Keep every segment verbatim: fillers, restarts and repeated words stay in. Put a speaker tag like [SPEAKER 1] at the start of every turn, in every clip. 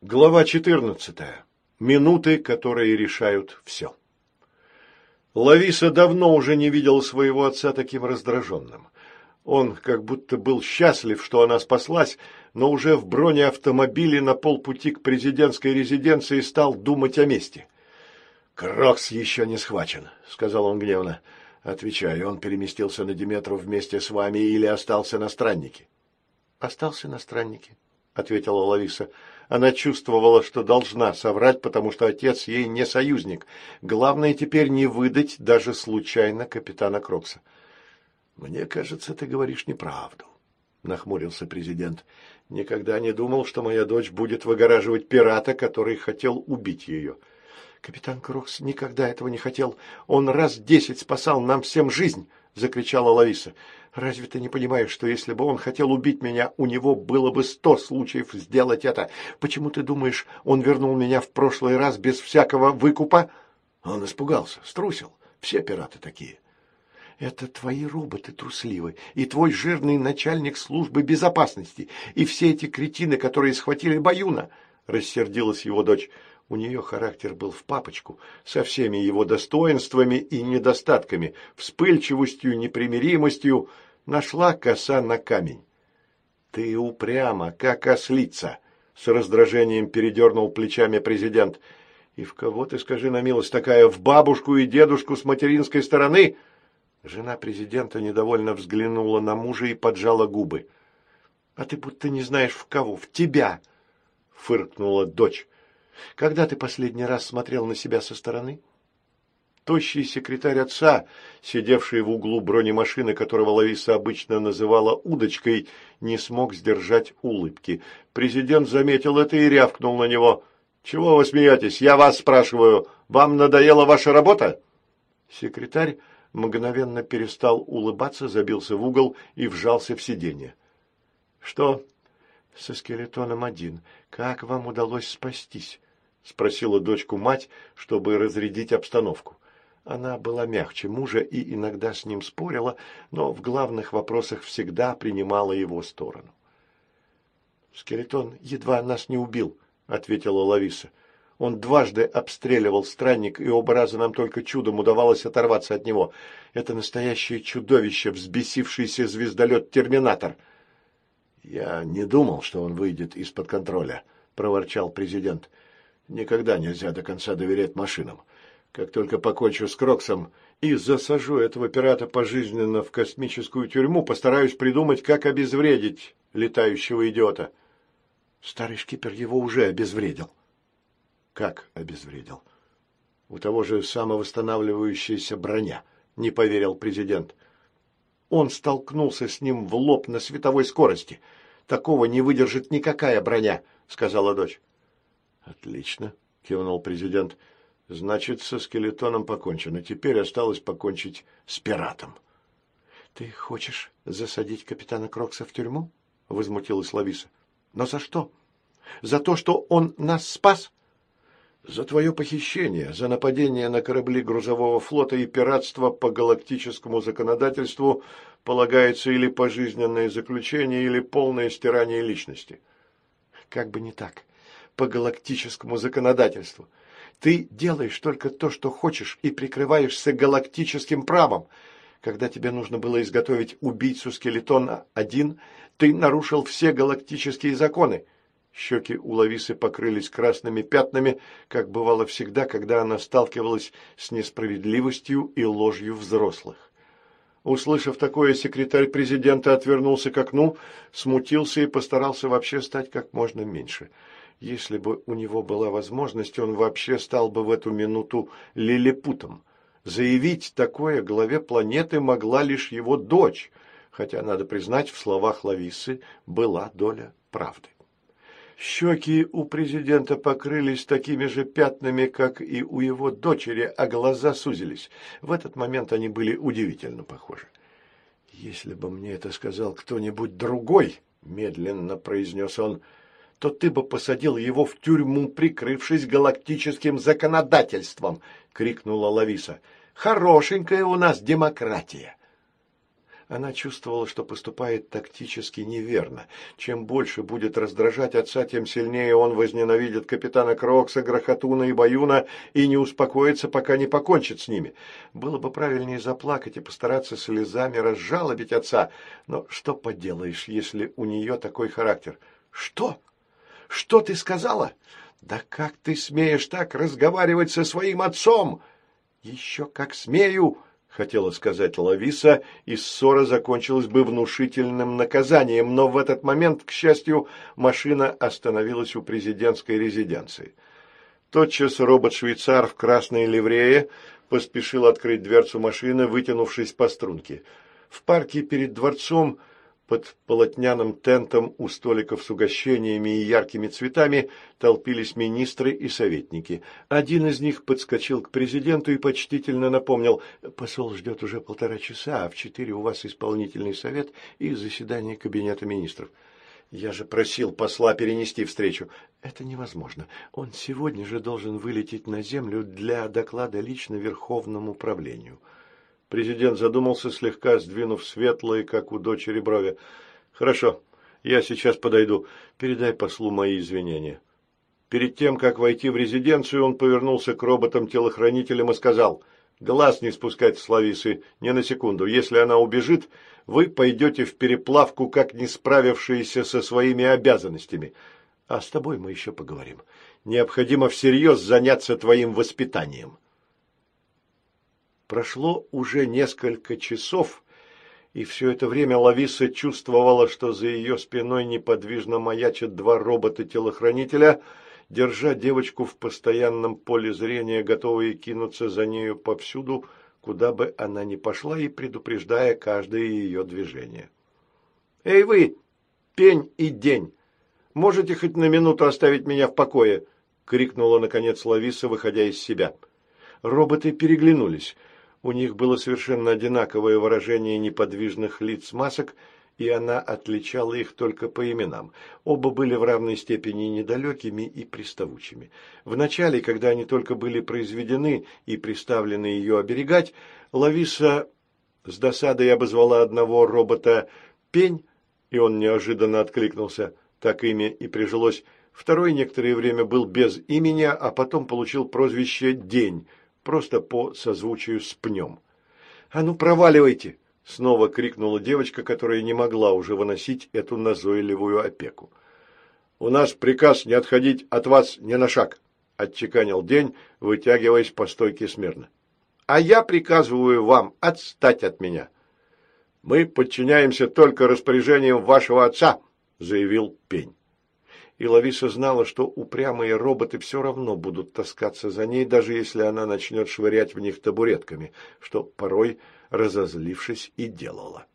[SPEAKER 1] Глава четырнадцатая. Минуты, которые решают все. Лависа давно уже не видела своего отца таким раздраженным. Он как будто был счастлив, что она спаслась, но уже в бронеавтомобиле на полпути к президентской резиденции стал думать о мести. «Крокс еще не схвачен», — сказал он гневно. «Отвечаю, он переместился на Диметру вместе с вами или остался на Страннике?» «Остался на Страннике», — ответила Лависа. Она чувствовала, что должна соврать, потому что отец ей не союзник. Главное теперь не выдать даже случайно капитана Крокса. «Мне кажется, ты говоришь неправду», — нахмурился президент. «Никогда не думал, что моя дочь будет выгораживать пирата, который хотел убить ее». «Капитан Крокс никогда этого не хотел. Он раз десять спасал нам всем жизнь», — закричала Лависа. «Разве ты не понимаешь, что если бы он хотел убить меня, у него было бы сто случаев сделать это? Почему ты думаешь, он вернул меня в прошлый раз без всякого выкупа?» «Он испугался, струсил. Все пираты такие». «Это твои роботы трусливы, и твой жирный начальник службы безопасности, и все эти кретины, которые схватили Баюна», — рассердилась его дочь. У нее характер был в папочку, со всеми его достоинствами и недостатками, вспыльчивостью, непримиримостью. Нашла коса на камень. «Ты упряма, как ослица», — с раздражением передернул плечами президент. «И в кого ты, скажи на милость, такая, в бабушку и дедушку с материнской стороны?» Жена президента недовольно взглянула на мужа и поджала губы. «А ты будто не знаешь, в кого, в тебя», — фыркнула дочь. «Когда ты последний раз смотрел на себя со стороны?» Тощий секретарь отца, сидевший в углу бронемашины, которого Лависа обычно называла удочкой, не смог сдержать улыбки. Президент заметил это и рявкнул на него. «Чего вы смеетесь? Я вас спрашиваю. Вам надоела ваша работа?» Секретарь мгновенно перестал улыбаться, забился в угол и вжался в сиденье. «Что?» «Со скелетоном один. Как вам удалось спастись?» — спросила дочку мать, чтобы разрядить обстановку. Она была мягче мужа и иногда с ним спорила, но в главных вопросах всегда принимала его сторону. «Скелетон едва нас не убил», — ответила Лависа. «Он дважды обстреливал Странник, и оба раза нам только чудом удавалось оторваться от него. Это настоящее чудовище, взбесившийся звездолет «Терминатор». «Я не думал, что он выйдет из-под контроля», — проворчал президент. «Никогда нельзя до конца доверять машинам. Как только покончу с Кроксом и засажу этого пирата пожизненно в космическую тюрьму, постараюсь придумать, как обезвредить летающего идиота». «Старый шкипер его уже обезвредил». «Как обезвредил?» «У того же самовосстанавливающаяся броня», — не поверил президент. «Он столкнулся с ним в лоб на световой скорости. Такого не выдержит никакая броня», — сказала дочь. «Отлично», — кивнул президент. «Значит, со скелетоном покончено. Теперь осталось покончить с пиратом». «Ты хочешь засадить капитана Крокса в тюрьму?» — возмутилась Лависа. «Но за что? За то, что он нас спас?» «За твое похищение, за нападение на корабли грузового флота и пиратство по галактическому законодательству полагается или пожизненное заключение, или полное стирание личности». «Как бы не так. По галактическому законодательству. Ты делаешь только то, что хочешь, и прикрываешься галактическим правом. Когда тебе нужно было изготовить убийцу Скелетона-один, ты нарушил все галактические законы». Щеки у Лависы покрылись красными пятнами, как бывало всегда, когда она сталкивалась с несправедливостью и ложью взрослых. Услышав такое, секретарь президента отвернулся к окну, смутился и постарался вообще стать как можно меньше. Если бы у него была возможность, он вообще стал бы в эту минуту лилипутом. Заявить такое главе планеты могла лишь его дочь, хотя, надо признать, в словах Лависы была доля правды. Щеки у президента покрылись такими же пятнами, как и у его дочери, а глаза сузились. В этот момент они были удивительно похожи. «Если бы мне это сказал кто-нибудь другой, — медленно произнес он, — то ты бы посадил его в тюрьму, прикрывшись галактическим законодательством!» — крикнула Лависа. «Хорошенькая у нас демократия!» Она чувствовала, что поступает тактически неверно. Чем больше будет раздражать отца, тем сильнее он возненавидит капитана Крокса, Грохотуна и Баюна и не успокоится, пока не покончит с ними. Было бы правильнее заплакать и постараться слезами разжалобить отца. Но что поделаешь, если у нее такой характер? «Что? Что ты сказала? Да как ты смеешь так разговаривать со своим отцом?» «Еще как смею!» — хотела сказать Лависа, и ссора закончилась бы внушительным наказанием, но в этот момент, к счастью, машина остановилась у президентской резиденции. Тотчас робот-швейцар в красной ливрее поспешил открыть дверцу машины, вытянувшись по струнке. В парке перед дворцом, под полотняным тентом у столиков с угощениями и яркими цветами, толпились министры и советники. Один из них подскочил к президенту и почтительно напомнил: «Посол ждет уже полтора часа, а в четыре у вас исполнительный совет и заседание кабинета министров». «Я же просил посла перенести встречу». «Это невозможно. Он сегодня же должен вылететь на землю для доклада лично Верховному правлению». Президент задумался, слегка сдвинув светлые, как у дочери, брови. «Хорошо, я сейчас подойду. Передай послу мои извинения». Перед тем, как войти в резиденцию, он повернулся к роботам-телохранителям и сказал: «Глаз не спускать с Лависы, ни на секунду. Если она убежит, вы пойдете в переплавку, как не справившиеся со своими обязанностями. А с тобой мы еще поговорим. Необходимо всерьез заняться твоим воспитанием». Прошло уже несколько часов, и все это время Лависа чувствовала, что за ее спиной неподвижно маячат два робота-телохранителя, держа девочку в постоянном поле зрения, готовые кинуться за нею повсюду, куда бы она ни пошла, и предупреждая каждое ее движение. «Эй вы, пень и день! Можете хоть на минуту оставить меня в покое?» — крикнула, наконец, Лависа, выходя из себя. Роботы переглянулись. У них было совершенно одинаковое выражение неподвижных лиц масок, и она отличала их только по именам. Оба были в равной степени недалекими и приставучими. Вначале, когда они только были произведены и приставлены ее оберегать, Лависа с досадой обозвала одного робота «Пень», и он неожиданно откликнулся, так имя и прижилось. Второй некоторое время был без имени, а потом получил прозвище «День», просто по созвучию с пнем. «А ну, проваливайте!» — снова крикнула девочка, которая не могла уже выносить эту назойливую опеку. «У нас приказ не отходить от вас ни на шаг», — отчеканил День, вытягиваясь по стойке смирно. «А я приказываю вам отстать от меня». «Мы подчиняемся только распоряжениям вашего отца», — заявил Пень. И Лависа знала, что упрямые роботы все равно будут таскаться за ней, даже если она начнет швырять в них табуретками, что порой, разозлившись, и делала.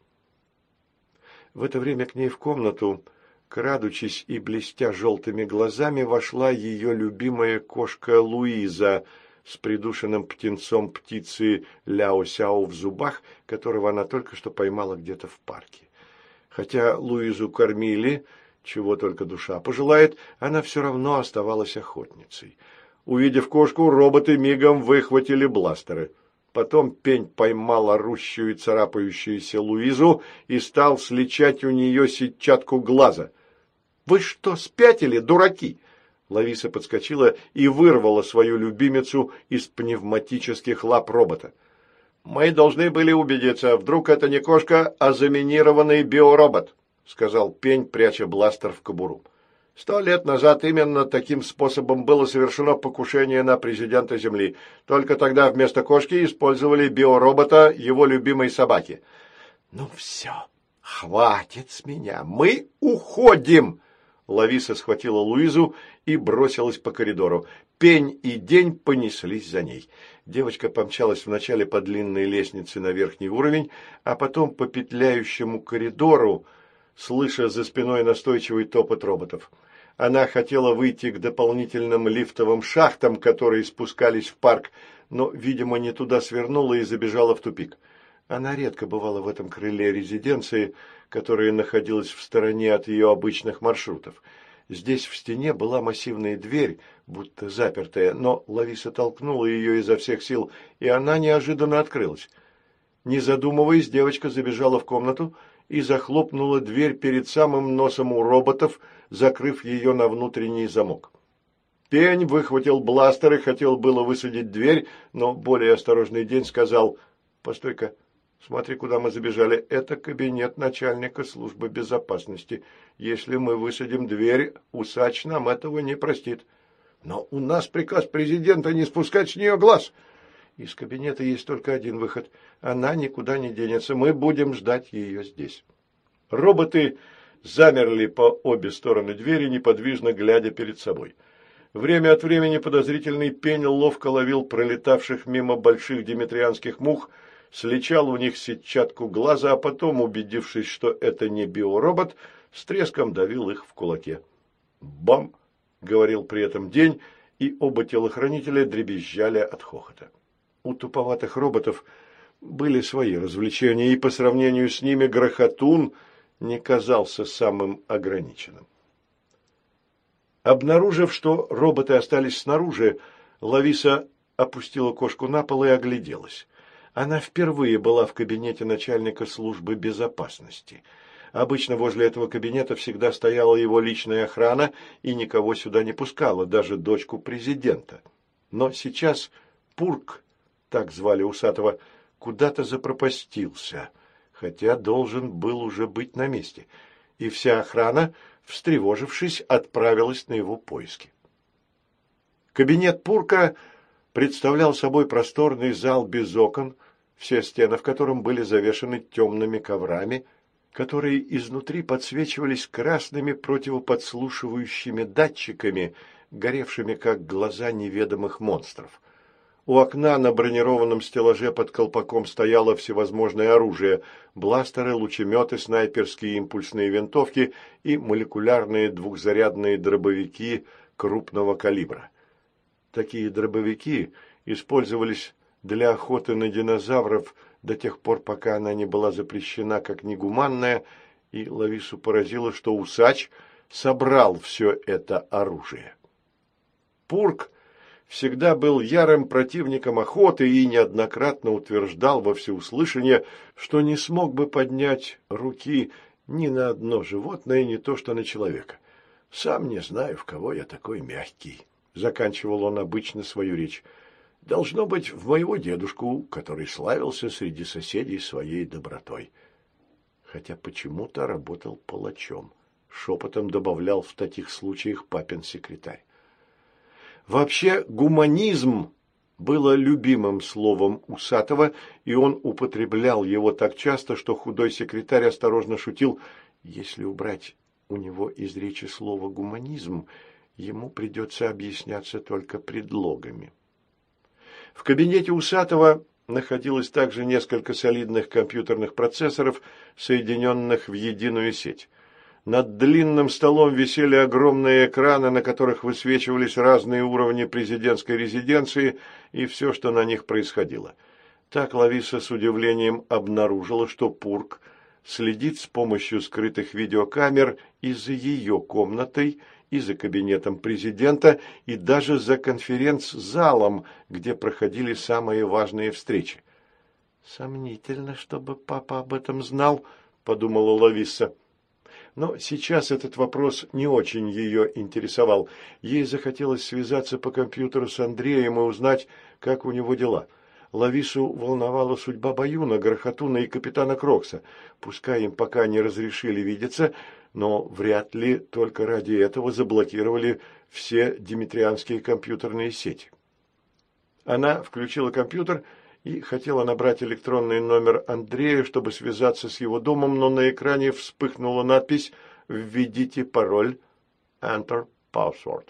[SPEAKER 1] В это время к ней в комнату, крадучись и блестя желтыми глазами, вошла ее любимая кошка Луиза с придушенным птенцом птицы Ляо-Сяо в зубах, которого она только что поймала где-то в парке. Хотя Луизу кормили, чего только душа пожелает, она все равно оставалась охотницей. Увидев кошку, роботы мигом выхватили бластеры. Потом Пень поймал орущую и царапающуюся Луизу и стал сличать у нее сетчатку глаза. «Вы что, спятили, дураки?» Лависа подскочила и вырвала свою любимицу из пневматических лап робота. «Мы должны были убедиться, вдруг это не кошка, а заминированный биоробот», — сказал Пень, пряча бластер в кобуру. «Сто лет назад именно таким способом было совершено покушение на президента Земли. Только тогда вместо кошки использовали биоробота его любимой собаки». «Ну все, хватит с меня, мы уходим!» Лависа схватила Луизу и бросилась по коридору. Пень и День понеслись за ней. Девочка помчалась вначале по длинной лестнице на верхний уровень, а потом по петляющему коридору, слыша за спиной настойчивый топот роботов. Она хотела выйти к дополнительным лифтовым шахтам, которые спускались в парк, но, видимо, не туда свернула и забежала в тупик. Она редко бывала в этом крыле резиденции, которая находилась в стороне от ее обычных маршрутов. Здесь в стене была массивная дверь, будто запертая, но Лависа толкнула ее изо всех сил, и она неожиданно открылась. Не задумываясь, девочка забежала в комнату и захлопнула дверь перед самым носом у роботов, закрыв ее на внутренний замок. Пень выхватил бластер и хотел было высадить дверь, но более осторожный День сказал: «Постой-ка, смотри, куда мы забежали. Это кабинет начальника службы безопасности. Если мы высадим дверь, усач нам этого не простит». «Но у нас приказ президента не спускать с нее глаз». «Из кабинета есть только один выход. Она никуда не денется. Мы будем ждать ее здесь». Роботы замерли по обе стороны двери, неподвижно глядя перед собой. Время от времени подозрительный Пень ловко ловил пролетавших мимо больших димитрианских мух, сличал у них сетчатку глаза, а потом, убедившись, что это не биоробот, с треском давил их в кулаке. «Бам!» — говорил при этом День, и оба телохранителя дребезжали от хохота. У туповатых роботов были свои развлечения, и по сравнению с ними Грохотун не казался самым ограниченным. Обнаружив, что роботы остались снаружи, Лависа опустила кошку на пол и огляделась. Она впервые была в кабинете начальника службы безопасности. Обычно возле этого кабинета всегда стояла его личная охрана и никого сюда не пускала, даже дочку президента. Но сейчас Пурк, так звали Усатого, куда-то запропастился, хотя должен был уже быть на месте, и вся охрана, встревожившись, отправилась на его поиски. Кабинет Пурка представлял собой просторный зал без окон, все стены в котором были завешаны темными коврами, которые изнутри подсвечивались красными противоподслушивающими датчиками, горевшими как глаза неведомых монстров. У окна на бронированном стеллаже под колпаком стояло всевозможное оружие – бластеры, лучеметы, снайперские импульсные винтовки и молекулярные двухзарядные дробовики крупного калибра. Такие дробовики использовались для охоты на динозавров до тех пор, пока она не была запрещена как негуманная, и Лавису поразило, что Усач собрал все это оружие. Пурк всегда был ярым противником охоты и неоднократно утверждал во всеуслышание, что не смог бы поднять руки ни на одно животное, не то что на человека. «Сам не знаю, в кого я такой мягкий», — заканчивал он обычно свою речь. «Должно быть, в моего дедушку, который славился среди соседей своей добротой». Хотя почему-то работал палачом, шепотом добавлял в таких случаях папин секретарь. Вообще, гуманизм было любимым словом Усатого, и он употреблял его так часто, что худой секретарь осторожно шутил: если убрать у него из речи слово «гуманизм», ему придется объясняться только предлогами. В кабинете Усатого находилось также несколько солидных компьютерных процессоров, соединенных в единую сеть. Над длинным столом висели огромные экраны, на которых высвечивались разные уровни президентской резиденции и все, что на них происходило. Так Лависа с удивлением обнаружила, что Пурк следит с помощью скрытых видеокамер и за ее комнатой, и за кабинетом президента, и даже за конференц-залом, где проходили самые важные встречи. «Сомнительно, чтобы папа об этом знал», — подумала Лависа. Но сейчас этот вопрос не очень ее интересовал. Ей захотелось связаться по компьютеру с Андреем и узнать, как у него дела. Лавису волновала судьба Баюна, Грохотуна и капитана Крокса. Пускай им пока не разрешили видеться, но вряд ли только ради этого заблокировали все димитрианские компьютерные сети. Она включила компьютер и хотела набрать электронный номер Андрея, чтобы связаться с его домом, но на экране вспыхнула надпись «Введите пароль. Enter password».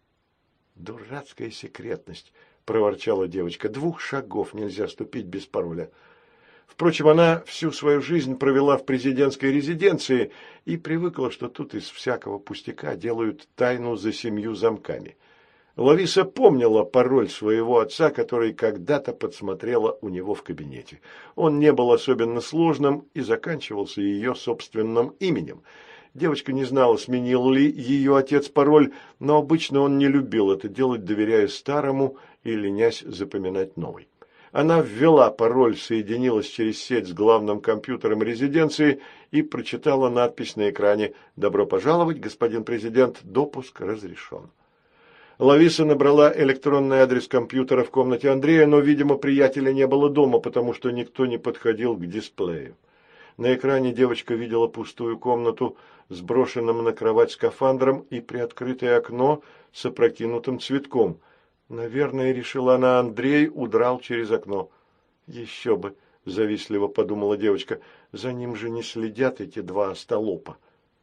[SPEAKER 1] «Дурацкая секретность», – проворчала девочка. «Двух шагов нельзя ступить без пароля». Впрочем, она всю свою жизнь провела в президентской резиденции и привыкла, что тут из всякого пустяка делают тайну за семью замками. Лависа помнила пароль своего отца, который когда-то подсмотрела у него в кабинете. Он не был особенно сложным и заканчивался ее собственным именем. Девочка не знала, сменил ли ее отец пароль, но обычно он не любил это делать, доверяя старому и ленясь запоминать новый. Она ввела пароль, соединилась через сеть с главным компьютером резиденции и прочитала надпись на экране «Добро пожаловать, господин президент, допуск разрешен». Лависа набрала электронный адрес компьютера в комнате Андрея, но, видимо, приятеля не было дома, потому что никто не подходил к дисплею. На экране девочка видела пустую комнату с брошенным на кровать скафандром и приоткрытое окно с опрокинутым цветком. Наверное, решила она, Андрей удрал через окно. «Еще бы», – завистливо подумала девочка, – «за ним же не следят эти два остолопа».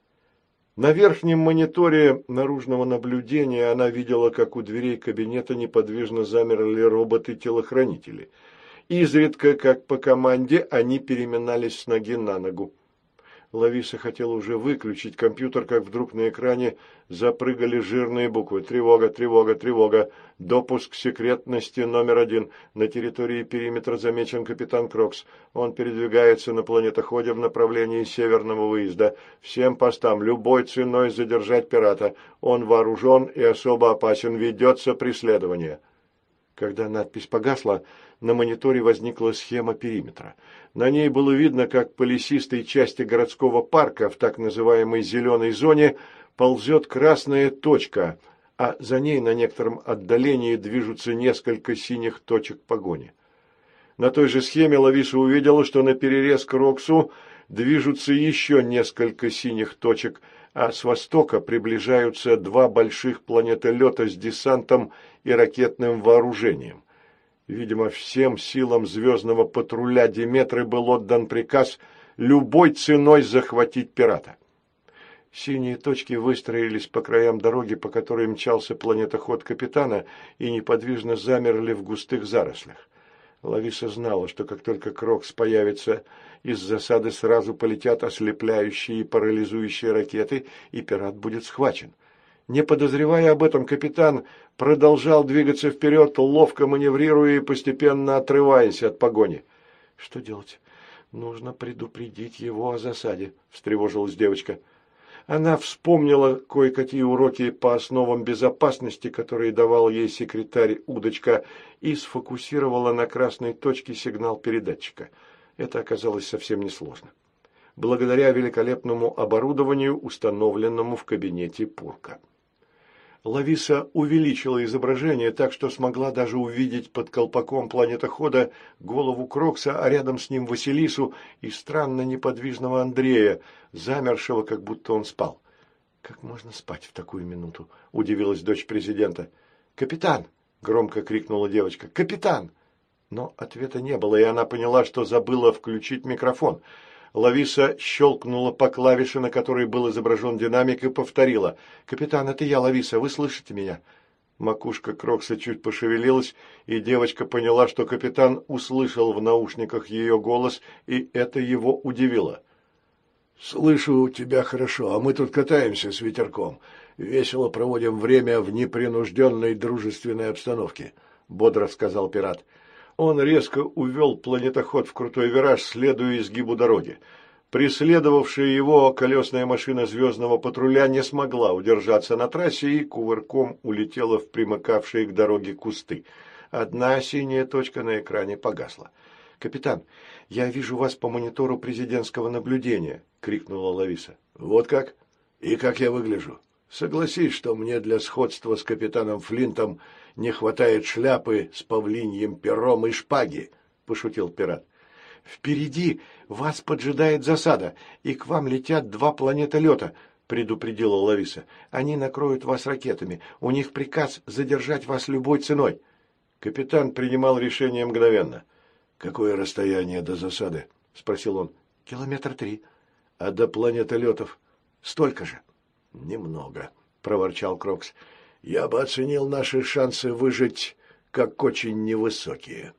[SPEAKER 1] На верхнем мониторе наружного наблюдения она видела, как у дверей кабинета неподвижно замерли роботы-телохранители. Изредка, как по команде, они переминались с ноги на ногу. Лависа хотела уже выключить компьютер, как вдруг на экране запрыгали жирные буквы. «Тревога, тревога, тревога! Допуск секретности номер один. На территории периметра замечен капитан Крокс. Он передвигается на планетоходе в направлении северного выезда. Всем постам любой ценой задержать пирата. Он вооружен и особо опасен. Ведется преследование». Когда надпись погасла, на мониторе возникла схема периметра. На ней было видно, как по лесистой части городского парка в так называемой «зеленой зоне» ползет красная точка, а за ней на некотором отдалении движутся несколько синих точек погони. На той же схеме Лависа увидела, что на перерез к Роксу движутся еще несколько синих точек, а с востока приближаются два больших планетолета с десантом и ракетным вооружением. Видимо, всем силам звездного патруля Диметры был отдан приказ любой ценой захватить пирата. Синие точки выстроились по краям дороги, по которой мчался планетоход капитана, и неподвижно замерли в густых зарослях. Лависа знала, что как только Крокс появится, из засады сразу полетят ослепляющие и парализующие ракеты, и пират будет схвачен. Не подозревая об этом, капитан продолжал двигаться вперед, ловко маневрируя и постепенно отрываясь от погони. «Что делать? Нужно предупредить его о засаде», – встревожилась девочка. Она вспомнила кое-какие уроки по основам безопасности, которые давал ей секретарь Удочка, и сфокусировала на красной точке сигнал передатчика. Это оказалось совсем несложно. Благодаря великолепному оборудованию, установленному в кабинете Пурка. Лависа увеличила изображение так, что смогла даже увидеть под колпаком планетохода голову Крокса, а рядом с ним Василису и странно неподвижного Андрея, замершего, как будто он спал. «Как можно спать в такую минуту?» – удивилась дочь президента. «Капитан!» – громко крикнула девочка. «Капитан!» Но ответа не было, и она поняла, что забыла включить микрофон. Лависа щелкнула по клавише, на которой был изображен динамик, и повторила. «Капитан, это я, Лависа, вы слышите меня?» Макушка Крокса чуть пошевелилась, и девочка поняла, что капитан услышал в наушниках ее голос, и это его удивило. «Слышу тебя хорошо, а мы тут катаемся с ветерком. Весело проводим время в непринужденной дружественной обстановке», — бодро сказал пират. Он резко увел планетоход в крутой вираж, следуя изгибу дороги. Преследовавшая его колесная машина звездного патруля не смогла удержаться на трассе и кувырком улетела в примыкавшие к дороге кусты. Одна синяя точка на экране погасла. «Капитан, я вижу вас по монитору президентского наблюдения», — крикнула Лависа. «Вот как? И как я выгляжу? Согласись, что мне для сходства с капитаном Флинтом не хватает шляпы с павлиньим пером и шпаги», — пошутил пират. «Впереди вас поджидает засада, и к вам летят два планетолета», — предупредила Лависа. «Они накроют вас ракетами. У них приказ задержать вас любой ценой». Капитан принимал решение мгновенно. «Какое расстояние до засады?» — спросил он. «Километр три». «А до планетолетов?» «Столько же». «Немного», — проворчал Крокс. «Я бы оценил наши шансы выжить как очень невысокие».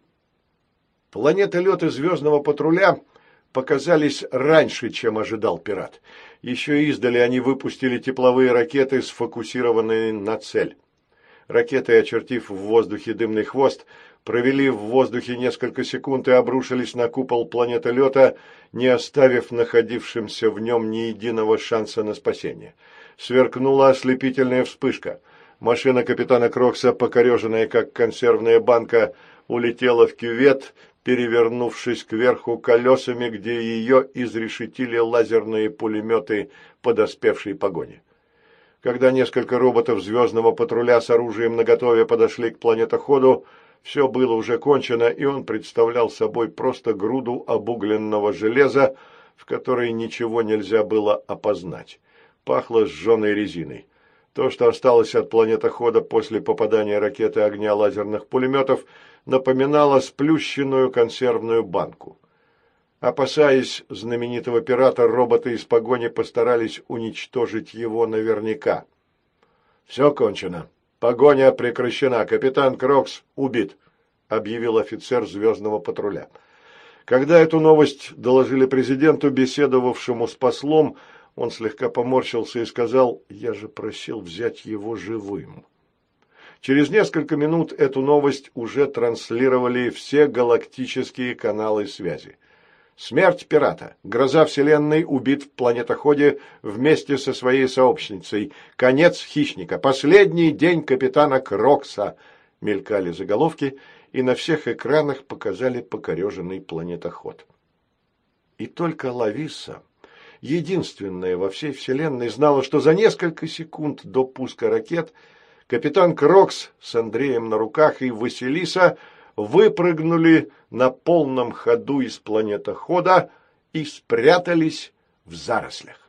[SPEAKER 1] Планетолеты звездного патруля показались раньше, чем ожидал пират. Еще издали они выпустили тепловые ракеты, сфокусированные на цель. Ракеты, очертив в воздухе дымный хвост, провели в воздухе несколько секунд и обрушились на купол планетолета, не оставив находившимся в нем ни единого шанса на спасение. Сверкнула ослепительная вспышка. Машина капитана Крокса, покореженная как консервная банка, улетела в кювет, перевернувшись кверху колесами, где ее изрешетили лазерные пулеметы подоспевшей погони. Когда несколько роботов звездного патруля с оружием наготове подошли к планетоходу, все было уже кончено, и он представлял собой просто груду обугленного железа, в которой ничего нельзя было опознать. Пахло сжженной резиной. То, что осталось от планетохода после попадания ракеты огня лазерных пулеметов, напоминало сплющенную консервную банку. Опасаясь знаменитого пирата, роботы из погони постарались уничтожить его наверняка. «Все кончено. Погоня прекращена. Капитан Крокс убит», — объявил офицер звездного патруля. Когда эту новость доложили президенту, беседовавшему с послом, он слегка поморщился и сказал: «Я же просил взять его живым». Через несколько минут эту новость уже транслировали все галактические каналы связи. Смерть пирата. Гроза Вселенной убит в планетоходе вместе со своей сообщницей. Конец хищника. Последний день капитана Крокса. Мелькали заголовки, и на всех экранах показали покореженный планетоход. И только Лависа, единственная во всей Вселенной, знала, что за несколько секунд до пуска ракет капитан Крокс с Андреем на руках и Василиса выпрыгнули на полном ходу из планетохода и спрятались в зарослях.